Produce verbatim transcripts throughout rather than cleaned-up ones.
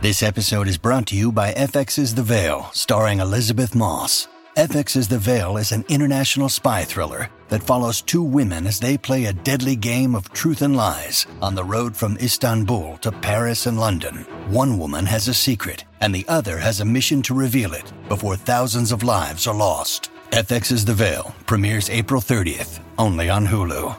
This episode is brought to you by F X's The Veil, starring Elizabeth Moss. F X's The Veil is an international spy thriller that follows two women as they play a deadly game of truth and lies on the road from Istanbul to Paris and London. One woman has a secret, and the other has a mission to reveal it before thousands of lives are lost. F X's The Veil premieres April thirtieth, only on Hulu.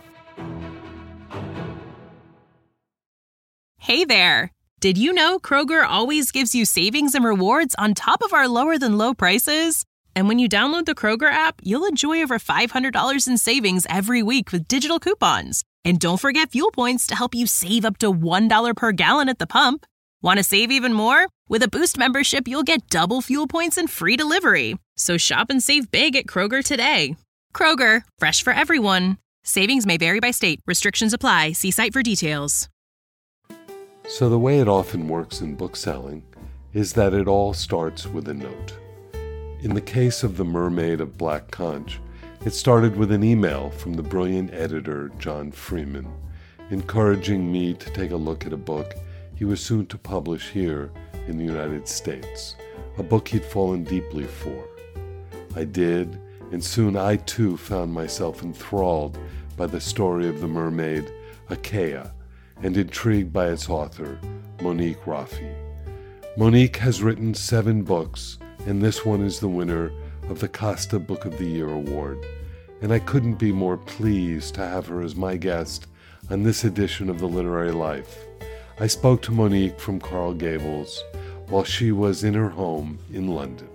Hey there! Did you know Kroger always gives you savings and rewards on top of our lower-than-low prices? And when you download the Kroger app, you'll enjoy over five hundred dollars in savings every week with digital coupons. And don't forget fuel points to help you save up to one dollar per gallon at the pump. Want to save even more? With a Boost membership, you'll get double fuel points and free delivery. So shop and save big at Kroger today. Kroger, fresh for everyone. Savings may vary by state. Restrictions apply. See site for details. So the way it often works in bookselling is that it all starts with a note. In the case of The Mermaid of Black Conch, it started with an email from the brilliant editor John Freeman, encouraging me to take a look at a book he was soon to publish here in the United States, a book he'd fallen deeply for. I did, and soon I too found myself enthralled by the story of the mermaid Achaia, and intrigued by its author, Monique Raffi. Monique has written seven books, and this one is the winner of the Costa Book of the Year award. And I couldn't be more pleased to have her as my guest on this edition of The Literary Life. I spoke to Monique from Coral Gables while she was in her home in London.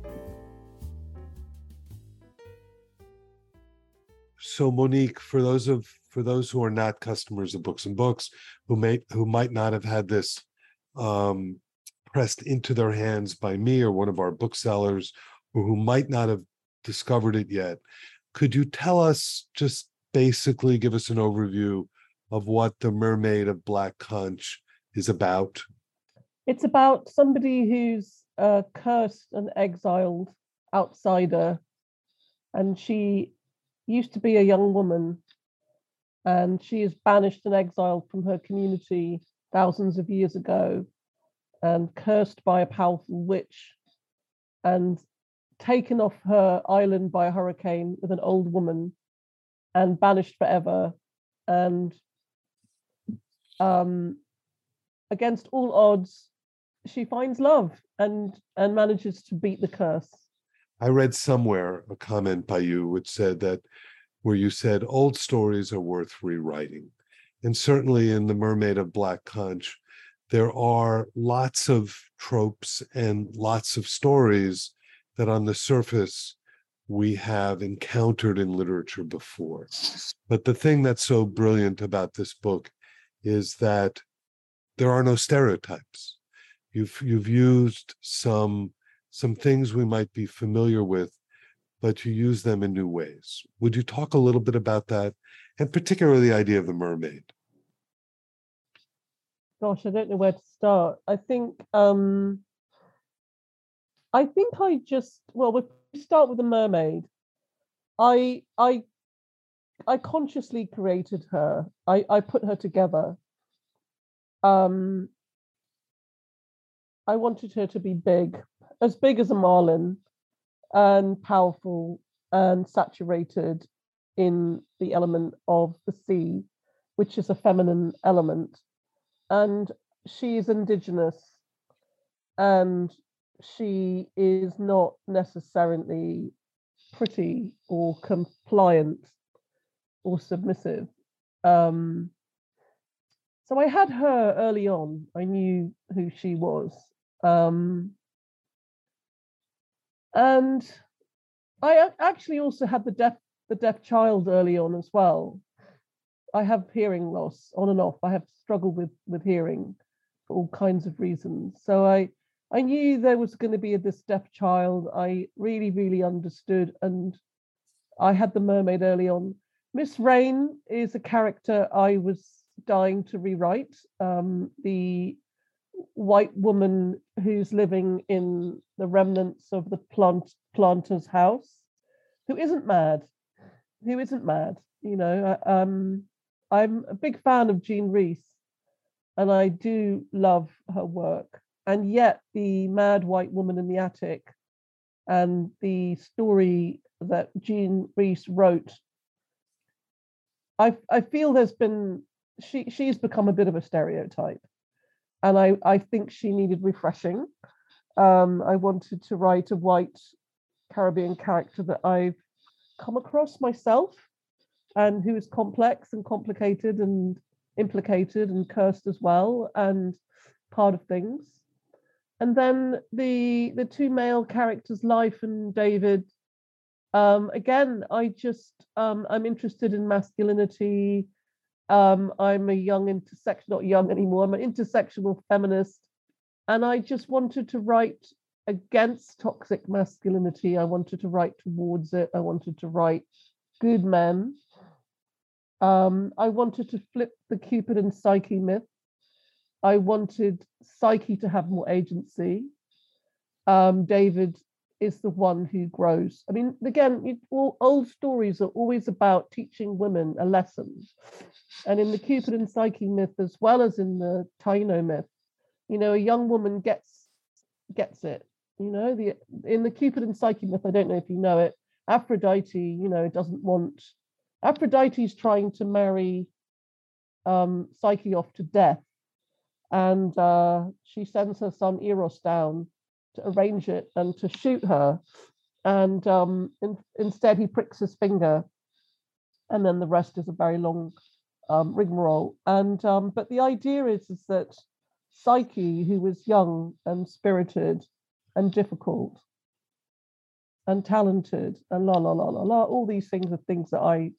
So Monique, for those of for those who are not customers of Books and Books, who may who might not have had this um, pressed into their hands by me or one of our booksellers, or who might not have discovered it yet, could you tell us, just basically give us an overview of what The Mermaid of Black Conch is about? It's about somebody who's a cursed and exiled outsider, and she used to be a young woman, and she is banished and exiled from her community thousands of years ago and cursed by a powerful witch and taken off her island by a hurricane with an old woman and banished forever. And um, against all odds, she finds love and, and manages to beat the curse. I read somewhere a comment by you which said that, where you said old stories are worth rewriting. And certainly in The Mermaid of Black Conch, there are lots of tropes and lots of stories that on the surface we have encountered in literature before. But the thing that's so brilliant about this book is that there are no stereotypes. You've you've used some some things we might be familiar with, but you use them in new ways. Would you talk a little bit about that, and particularly the idea of the mermaid? Gosh, I don't know where to start. I think um, I think I just well, we start with the mermaid. I I I consciously created her. I I put her together. Um, I wanted her to be big, as big as a marlin, and powerful and saturated in the element of the sea, which is a feminine element. And she is indigenous, and she is not necessarily pretty or compliant or submissive. Um, so I had her early on. I knew who she was. Um, and I actually also had the deaf the deaf child early on as well. I have hearing loss on and off. I have struggled with with hearing for all kinds of reasons. So I I knew there was going to be a, this deaf child. I really, really understood, and I had the mermaid early on. Miss Rain is a character I was dying to rewrite. Um, the white woman who's living in the remnants of the plant planter's house, who isn't mad, who isn't mad. You know, um, I'm a big fan of Jean Rhys, and I do love her work. and yet the mad white woman in the attic and the story that Jean Rhys wrote, I I feel there's been she she's become a bit of a stereotype, and I I think she needed refreshing. Um, I wanted to write a white Caribbean character that I've come across myself, and who is complex and complicated and implicated and cursed as well, and part of things. And then the the two male characters, Life and David. Um, again, I just um, I'm interested in masculinity. Um, I'm a young intersection, not young anymore. I'm an intersectional feminist, and I just wanted to write against toxic masculinity. I wanted to write towards it. I wanted to write good men. Um, I wanted to flip the Cupid and Psyche myth. I wanted Psyche to have more agency. Um, David is the one who grows. I mean, again, it, all, old stories are always about teaching women a lesson. And in the Cupid and Psyche myth, as well as in the Taino myth, you know, a young woman gets gets it. You know, the in the Cupid and Psyche myth, I don't know if you know it, Aphrodite, you know, doesn't want, Aphrodite's trying to marry um, Psyche off to death. And uh, she sends her son Eros down to arrange it and to shoot her. And um, in, instead he pricks his finger. And then the rest is a very long um, rigmarole. And um, but the idea is, is that Psyche, who was young and spirited and difficult and talented and la la la la la, all these things are things that I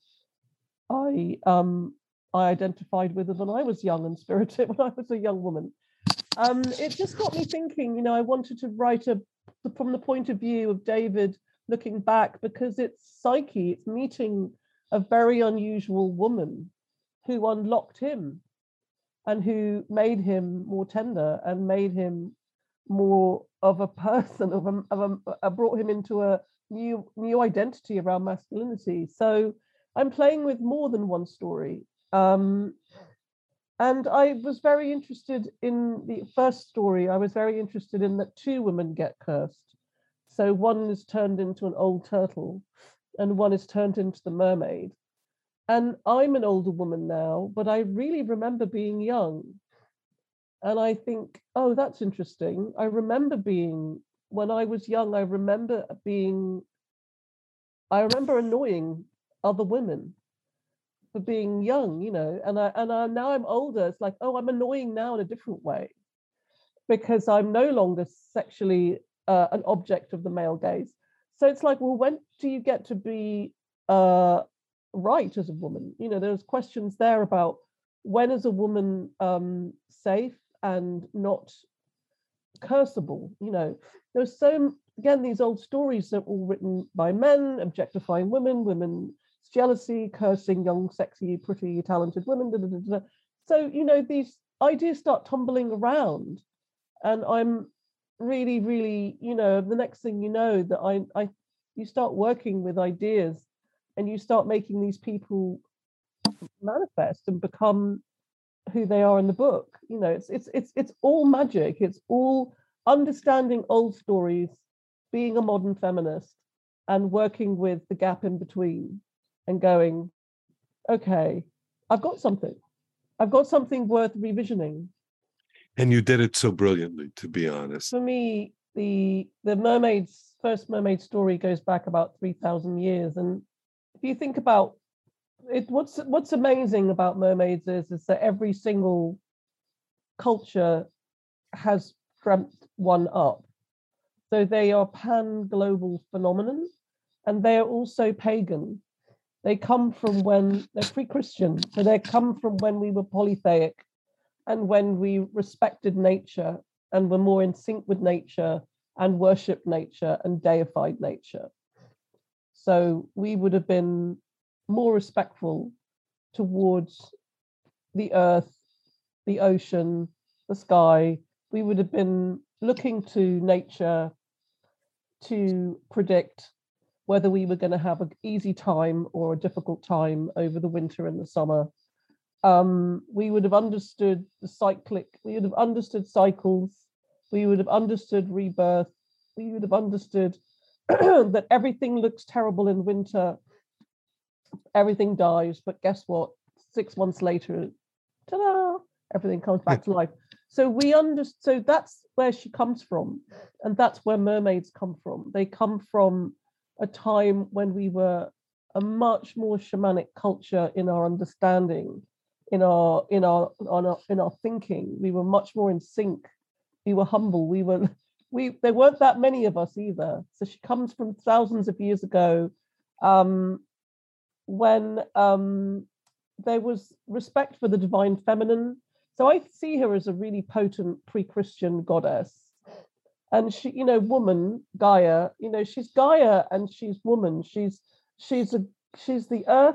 I um I identified with when I was young and spirited, when I was a young woman. Um, it just got me thinking, you know, I wanted to write a from the point of view of David looking back, because it's Psyche, it's meeting a very unusual woman who unlocked him and who made him more tender and made him more of a person, of a, of a, brought him into a new new identity around masculinity. So I'm playing with more than one story. Um, and I was very interested in the first story. I was very interested in that two women get cursed. So one is turned into an old turtle and one is turned into the mermaid. And I'm an older woman now, but I really remember being young. And I think, oh, that's interesting. I remember being, when I was young, I remember being, I remember annoying other women for being young, you know, and I and I, now I'm older. It's like, oh, I'm annoying now in a different way, because I'm no longer sexually uh, an object of the male gaze. So it's like, well, when do you get to be uh, right as a woman? You know, there's questions there about when is a woman um, safe and not curseable. You know, there's so, again, these old stories that were all written by men, objectifying women, women's jealousy, cursing young, sexy, pretty, talented women. Da, da, da, da. So, you know, these ideas start tumbling around, and I'm really, really, you know, the next thing you know, that I, I, you start working with ideas, and you start making these people manifest and become who they are in the book. You know, it's it's it's it's all magic. It's all understanding old stories, being a modern feminist, and working with the gap in between, and going, okay, I've got something. I've got something worth revisioning. And you did it so brilliantly, to be honest. For me, the the mermaid's first mermaid story goes back about three thousand years, and if you think about it, what's what's amazing about mermaids is is that every single culture has dreamt one up. So they are pan-global phenomenon, and they are also pagan. They come from when they're pre-Christian, so they come from when we were polytheic, and when we respected nature and were more in sync with nature and worshipped nature and deified nature. So we would have been more respectful towards the earth, the ocean, the sky. We would have been looking to nature to predict whether we were going to have an easy time or a difficult time over the winter and the summer. Um, we would have understood the cyclic, we would have understood cycles We would have understood rebirth. We would have understood that everything looks terrible in winter. Everything dies, but guess what? Six months later, ta-da! Everything comes back to life. So we understand. So that's where she comes from, and that's where mermaids come from. They come from a time when we were a much more shamanic culture in our understanding, in our in our on our, in our thinking. We were much more in sync. We were humble. We were we. There weren't that many of us either. So she comes from thousands of years ago, um, when um, there was respect for the divine feminine. So I see her as a really potent pre-Christian goddess. And she, you know, woman, Gaia, you know, she's Gaia and she's woman. She's she's a she's the earth,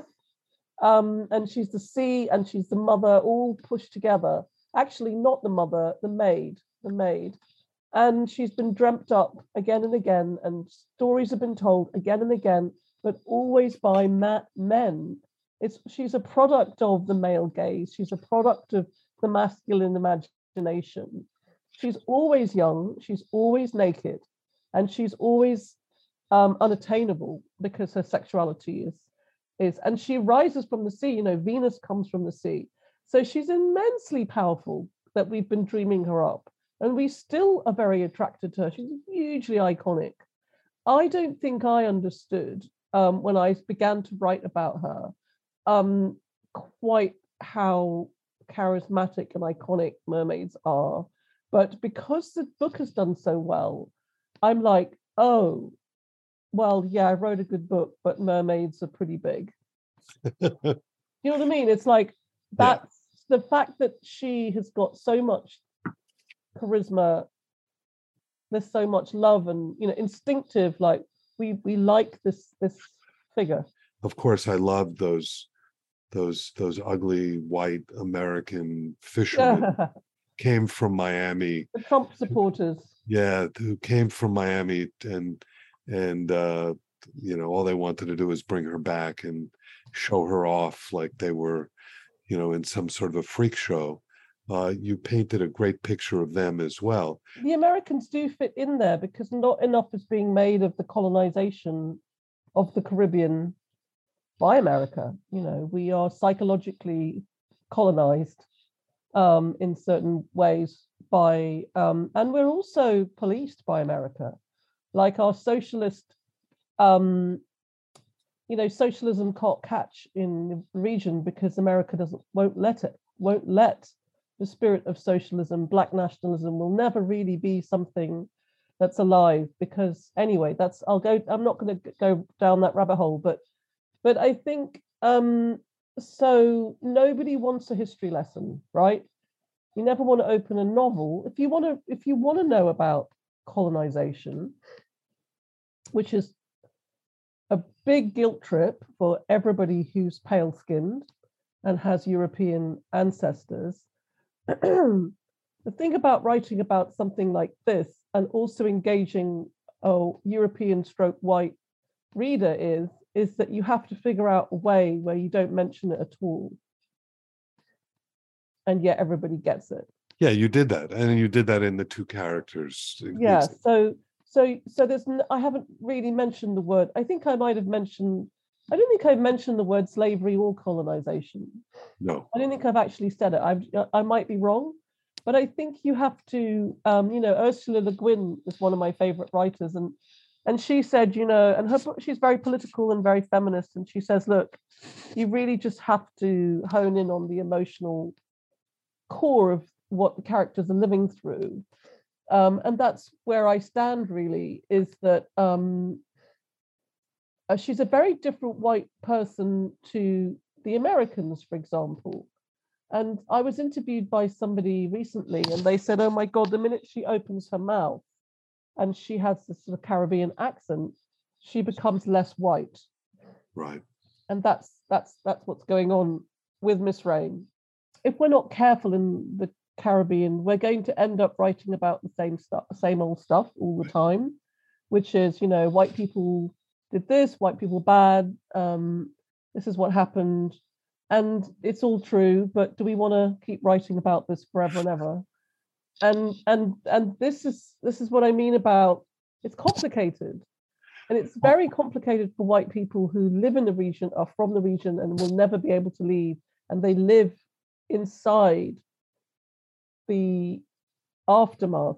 um, and she's the sea and she's the mother, all pushed together. Actually, not the mother, the maid, the maid. And she's been dreamt up again and again, and stories have been told again and again, but always by ma- men. It's she's a product of the male gaze. She's a product of the masculine imagination. She's always young, she's always naked, and she's always um, unattainable because her sexuality is, is, and she rises from the sea. You know, Venus comes from the sea. So she's immensely powerful that we've been dreaming her up. And we still are very attracted to her. She's hugely iconic. I don't think I understood um, when I began to write about her um, quite how charismatic and iconic mermaids are. But because the book has done so well, I'm like, oh, well, yeah, I wrote a good book, but mermaids are pretty big. You know what I mean? It's like that's yeah. The fact that she has got so much charisma, there's so much love and, you know, instinctive, like we we like this this figure. Of course, I love those those those ugly white American fishermen came from Miami. The Trump supporters. Yeah, who came from Miami, and and uh, you know, all they wanted to do was bring her back and show her off like they were, you know, in some sort of a freak show. Uh, you painted a great picture of them as well. The Americans do fit in there because not enough is being made of the colonization of the Caribbean by America. You know, we are psychologically colonized um, in certain ways by, um, and we're also policed by America. Like our socialist, um, you know, socialism can't catch in the region because America doesn't won't let it, won't let the spirit of socialism, Black nationalism will never really be something that's alive because anyway, that's, I'll go, I'm not going to go down that rabbit hole, but, but I think, um, so nobody wants a history lesson, right? You never want to open a novel. If you want to, if you want to know about colonization, which is a big guilt trip for everybody who's pale skinned and has European ancestors, the thing about writing about something like this and also engaging a European stroke white reader is, is that you have to figure out a way where you don't mention it at all. And yet everybody gets it. Yeah, you did that. And you did that in the two characters. Yeah, so so so there's I haven't really mentioned the word. I think I might have mentioned, I don't think I've mentioned the word slavery or colonization. No. I don't think I've actually said it. I I might be wrong, but I think you have to, um, you know, Ursula Le Guin is one of my favorite writers, and and she said, you know, and her book, she's very political and very feminist, and she says, look, you really just have to hone in on the emotional core of what the characters are living through, um, and that's where I stand. Really, is that um, uh, she's a very different white person to the Americans, for example. And I was interviewed by somebody recently, and they said, "Oh my God, the minute she opens her mouth, and she has this sort of Caribbean accent, she becomes less white." Right. And that's that's that's what's going on with Miss Rain. If we're not careful in the Caribbean, we're going to end up writing about the same stuff, same old stuff all the time, which is, you know, white people did this, white people bad, um, this is what happened, and it's all true, but do we want to keep writing about this forever and ever? and and and this is this is what I mean about it's complicated. And it's very complicated for white people who live in the region, are from the region, and will never be able to leave. And they live inside the aftermath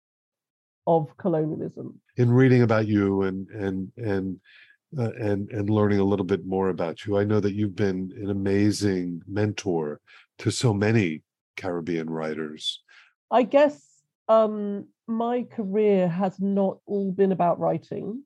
of colonialism. In reading about you and and and uh, and and learning a little bit more about you, I know that you've been an amazing mentor to so many Caribbean writers. I guess um, my career has not all been about writing.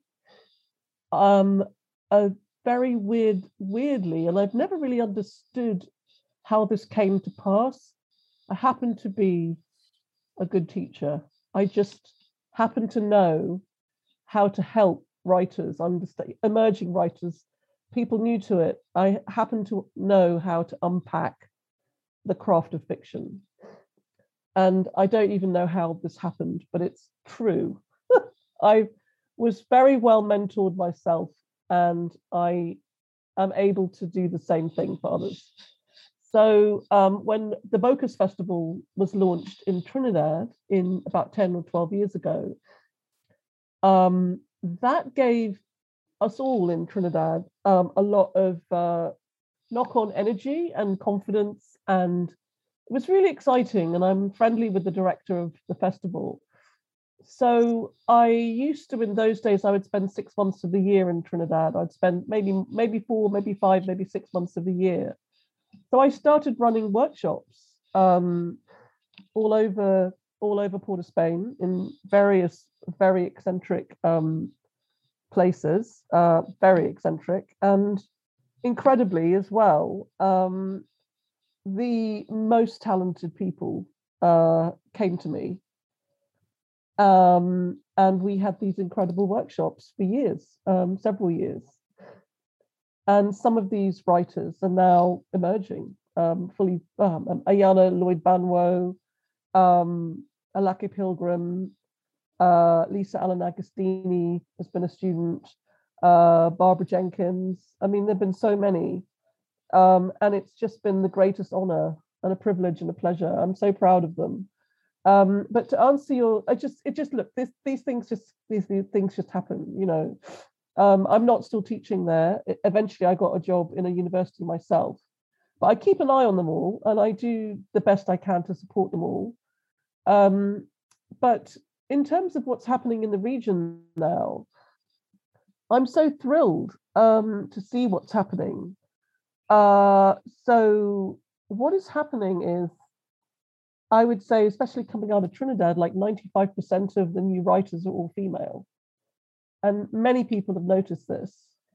Um, a very weird, weirdly, and I've never really understood how this came to pass. I happen to be a good teacher. I just happen to know how to help writers understand, emerging writers, people new to it. I happen to know how to unpack the craft of fiction. And I don't even know how this happened, but it's true. I was very well mentored myself, and I am able to do the same thing for others. So um, when the Bocas Festival was launched in Trinidad in about ten or twelve years ago, um, that gave us all in Trinidad um, a lot of uh, knock-on energy and confidence, and it was really exciting. And I'm friendly with the director of the festival. So I used to, in those days, I would spend six months of the year in Trinidad. I'd spend maybe maybe four, maybe five, maybe six months of the year. So I started running workshops um, all over all over Port of Spain in various very eccentric um, places, uh, very eccentric, and incredibly as well. Um, the most talented people uh, came to me. Um, and we had these incredible workshops for years, um, several years. And some of these writers are now emerging, um, fully. Um, Ayana Lloyd Banwo, um, Alake Pilgrim, uh, Lisa Allen Agostini has been a student, uh, Barbara Jenkins. I mean, there have been so many. Um, and it's just been the greatest honor and a privilege and a pleasure. I'm so proud of them. Um, but to answer your, I just, it just look, this, these things just, these, these things just happen, you know. Um, I'm not still teaching there. It, eventually I got a job in a university myself, but I keep an eye on them all and I do the best I can to support them all. Um, but in terms of what's happening in the region now, I'm so thrilled um, to see what's happening. Uh, so what is happening is, I would say, especially coming out of Trinidad, like ninety-five percent of the new writers are all female. And many people have noticed this.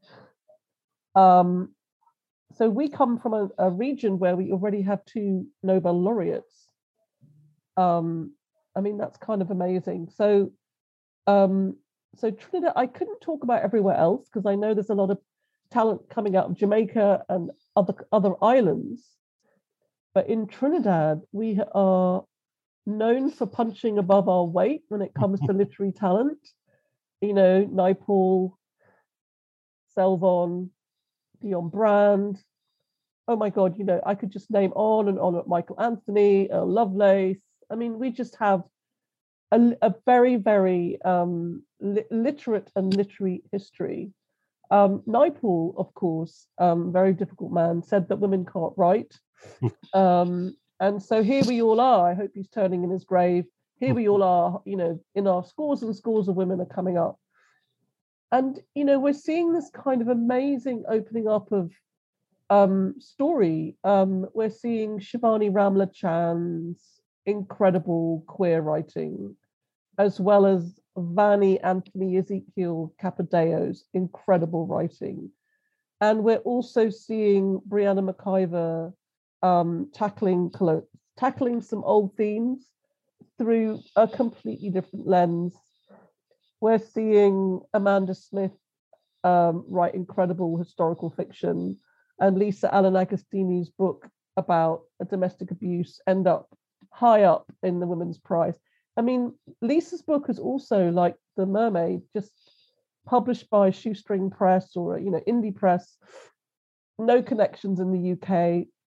Um, so we come from a, a region where we already have two Nobel laureates. Um, I mean, that's kind of amazing. So, um, so Trinidad, I couldn't talk about everywhere else because I know there's a lot of talent coming out of Jamaica and other, other islands. But in Trinidad, we are known for punching above our weight when it comes to literary talent. You know, Naipaul, Selvon, Dion Brand. Oh my God, you know, I could just name on and on. Michael Anthony, Earl Lovelace. I mean, we just have a, a very, very um, li- literate and literary history. Um, Naipaul, of course, um, very difficult man, said that women can't write. Um, and so here we all are. I hope he's turning in his grave. Here we all are, you know, in our scores and scores of women are coming up. And, you know, we're seeing this kind of amazing opening up of um, story. Um, we're seeing Shivani Ramlachand's incredible queer writing, as well as Vani Anthony Ezekiel Capadeo's incredible writing. And we're also seeing Brianna McIver um, tackling, tackling some old themes through a completely different lens. We're seeing Amanda Smith um, write incredible historical fiction, and Lisa Allen Agostini's book about a domestic abuse end up high up in the Women's Prize. I mean, Lisa's book is also like The Mermaid, just published by Shoestring Press or, you know, indie press, no connections in the U K,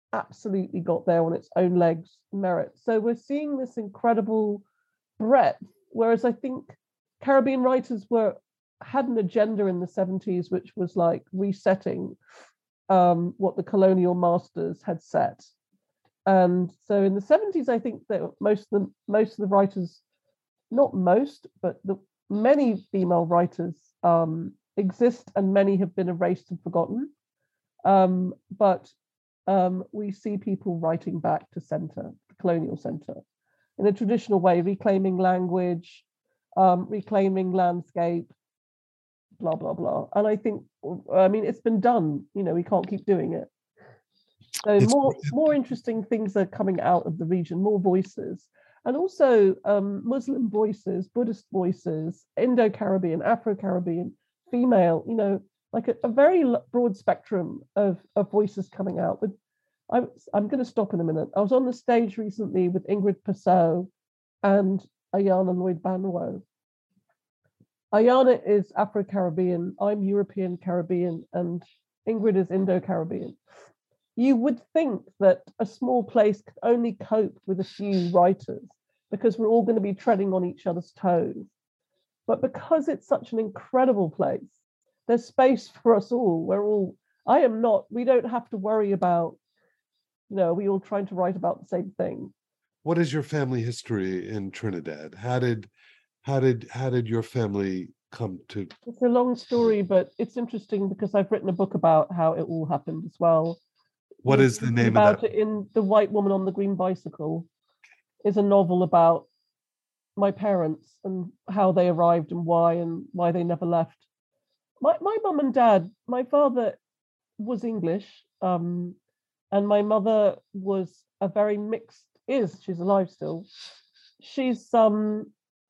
absolutely got there on its own legs, merit. So we're seeing this incredible breadth, whereas I think Caribbean writers were had an agenda in the seventies, which was like resetting um, what the colonial masters had set. And so in the seventies, I think that most of the most of the writers, not most, but the many female writers um, exist, and many have been erased and forgotten. Um, but um, we see people writing back to center, the colonial center, in a traditional way, reclaiming language, um, reclaiming landscape, blah, blah, blah. And I think, I mean, it's been done, you know, we can't keep doing it. So It's- more, more interesting things are coming out of the region, more voices. And also um, Muslim voices, Buddhist voices, Indo-Caribbean, Afro-Caribbean, female, you know, like a, a very broad spectrum of, of voices coming out. But I'm, I'm going to stop in a minute. I was on the stage recently with Ingrid Persaud and Ayana Lloyd-Banwo. Ayana is Afro-Caribbean, I'm European Caribbean, and Ingrid is Indo-Caribbean. You would think that a small place could only cope with a few writers because we're all going to be treading on each other's toes. But because it's such an incredible place, there's space for us all. We're all, I am not, we don't have to worry about, you know, we all trying to write about the same thing. What is your family history in Trinidad? How did, how did, how did your family come to? It's a long story, but it's interesting because I've written a book about how it all happened as well. What is the name about of that? It in The White Woman on the Green Bicycle is a novel about my parents and how they arrived and why and why they never left. My my mum and dad, my father was English, um, and my mother was a very mixed, is, she's alive still. She's um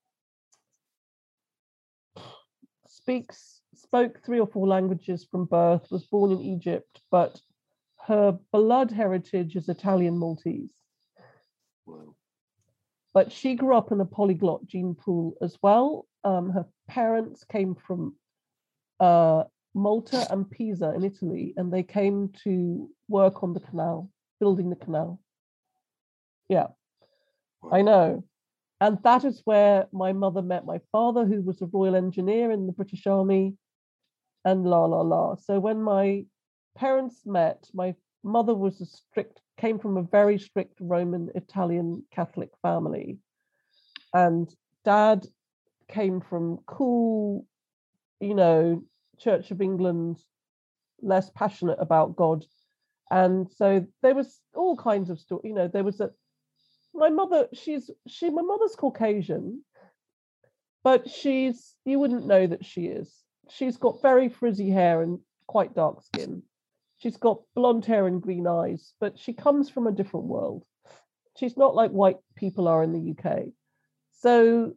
speaks, spoke three or four languages from birth, was born in Egypt, but her blood heritage is Italian Maltese. Wow. But she grew up in a polyglot gene pool as well. Um, her parents came from uh, Malta and Pisa in Italy, and they came to work on the canal, building the canal. Yeah, Wow. I know. And that is where my mother met my father, who was a Royal Engineer in the British Army, and la, la, la. So when my parents met, my mother was a strict, came from a very strict Roman Italian Catholic family. And dad came from cool, you know, Church of England, less passionate about God. And so there was all kinds of stories, you know, there was a, my mother, she's, she, my mother's Caucasian, but she's, you wouldn't know that she is. She's got very frizzy hair and quite dark skin. She's got blonde hair and green eyes, but she comes from a different world. She's not like white people are in the U K. So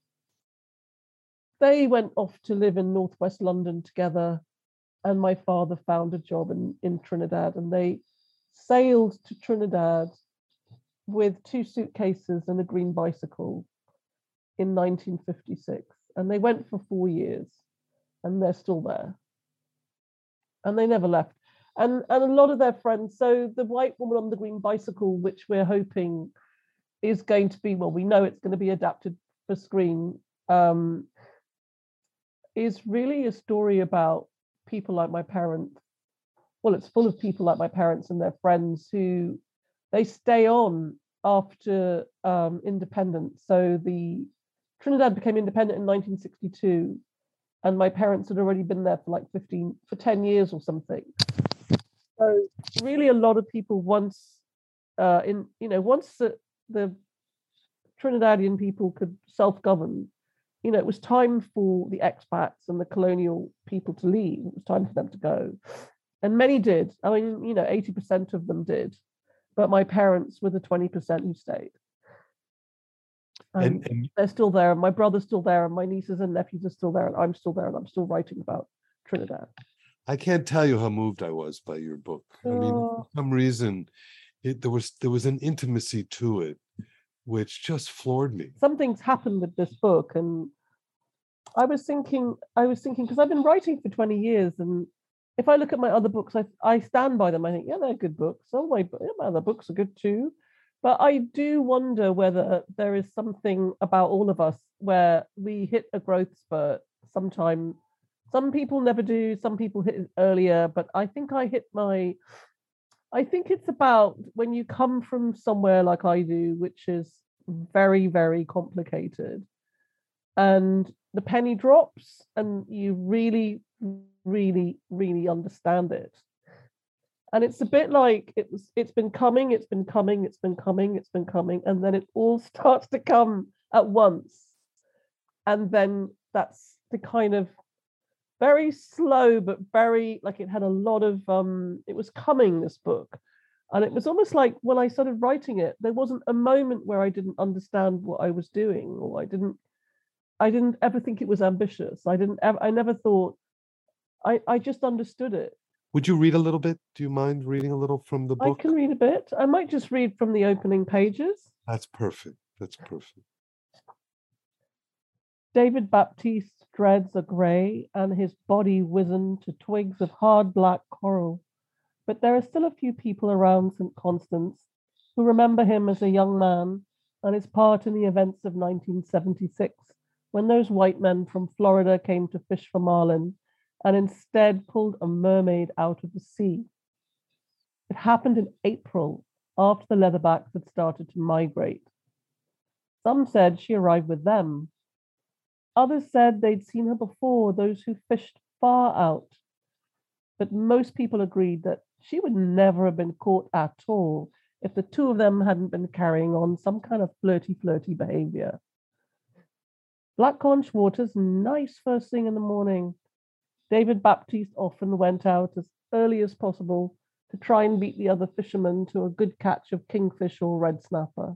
they went off to live in northwest London together, and my father found a job in, in Trinidad, and they sailed to Trinidad with two suitcases and a green bicycle in nineteen fifty-six. And they went for four years, and they're still there. And they never left. And, and a lot of their friends, so The White Woman on the Green Bicycle, which we're hoping is going to be, well, we know it's going to be adapted for screen, um, is really a story about people like my parents. Well, it's full of people like my parents and their friends who, they stay on after um, independence. So the Trinidad became independent in nineteen sixty-two, and my parents had already been there for like fifteen, for ten years or something. So really a lot of people once, uh, in, you know, once the, the Trinidadian people could self-govern, you know, it was time for the expats and the colonial people to leave. It was time for them to go. And many did. I mean, you know, eighty percent of them did. But my parents were the twenty percent who stayed. And, And, and they're still there. And my brother's still there. And my nieces and nephews are still there. And I'm still there. And I'm still writing about Trinidad. I can't tell you how moved I was by your book. I mean, for Oh. some reason, it, there was there was an intimacy to it, which just floored me. Something's happened with this book, and I was thinking, I was thinking, because I've been writing for twenty years, and if I look at my other books, I I stand by them. I think, yeah, they're good books. Oh, my, my other books are good too. But I do wonder whether there is something about all of us where we hit a growth spurt sometime. Some people never do, some people hit it earlier, but I think I hit my, I think it's about when you come from somewhere like I do, which is very, very complicated, and the penny drops and you really, really, really understand it. And it's a bit like it was, it's been coming, it's been coming, it's been coming, it's been coming, and then it all starts to come at once. And then that's the kind of very slow, but very, like, it had a lot of, um, it was coming, this book. And it was almost like when I started writing it, there wasn't a moment where I didn't understand what I was doing, or I didn't, I didn't ever think it was ambitious. I didn't ever, I never thought, I, I just understood it. Would you read a little bit? Do you mind reading a little from the book? I can read a bit. I might just read from the opening pages. That's perfect. That's perfect. David Baptiste's dreads are grey and his body wizened to twigs of hard black coral. But there are still a few people around Saint Constance who remember him as a young man and his part in the events of nineteen seventy-six, when those white men from Florida came to fish for marlin and instead pulled a mermaid out of the sea. It happened in April, after the leatherbacks had started to migrate. Some said she arrived with them. Others said they'd seen her before, those who fished far out. But most people agreed that she would never have been caught at all if the two of them hadn't been carrying on some kind of flirty, flirty behavior. Black Conch water's nice first thing in the morning. David Baptiste often went out as early as possible to try and beat the other fishermen to a good catch of kingfish or red snapper.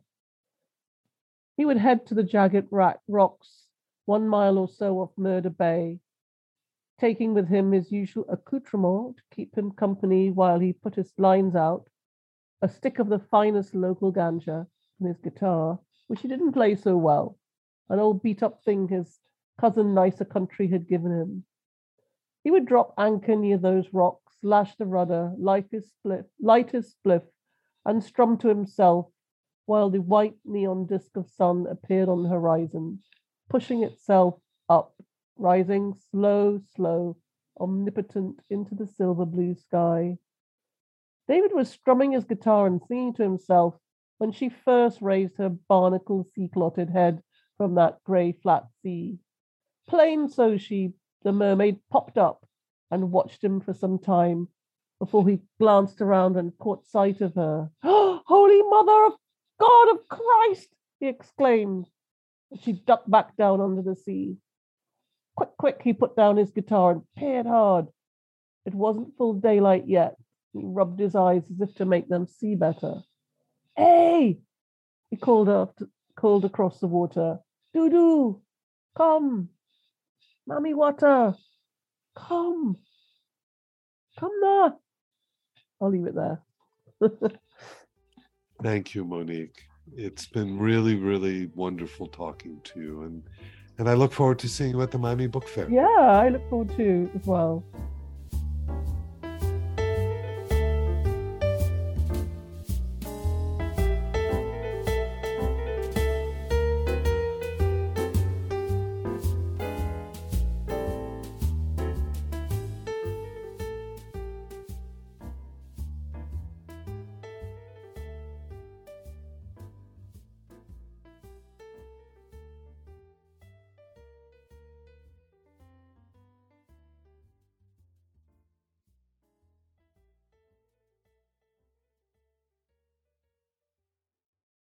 He would head to the jagged rocks one mile or so off Murder Bay, taking with him his usual accoutrement to keep him company while he put his lines out, a stick of the finest local ganja, and his guitar, which he didn't play so well, an old beat-up thing his cousin Nicer Country had given him. He would drop anchor near those rocks, lash the rudder, light his spliff, light his spliff, and strum to himself while the white neon disk of sun appeared on the horizon, pushing itself up, rising slow, slow, omnipotent into the silver blue sky. David was strumming his guitar and singing to himself when she first raised her barnacle sea-clotted head from that grey flat sea. Plain so she, the mermaid, popped up and watched him for some time before he glanced around and caught sight of her. Oh, Holy Mother of God of Christ, he exclaimed. She ducked back down under the sea. Quick, quick, he put down his guitar and peered hard. It wasn't full daylight yet. He rubbed his eyes as if to make them see better. Hey, he called up, called across the water. Doo-doo, come. Mammy Water, come. Come now. I'll leave it there. Thank you, Monique. It's been really, really wonderful talking to you. And, and I look forward to seeing you at the Miami Book Fair. Yeah, I look forward to as well.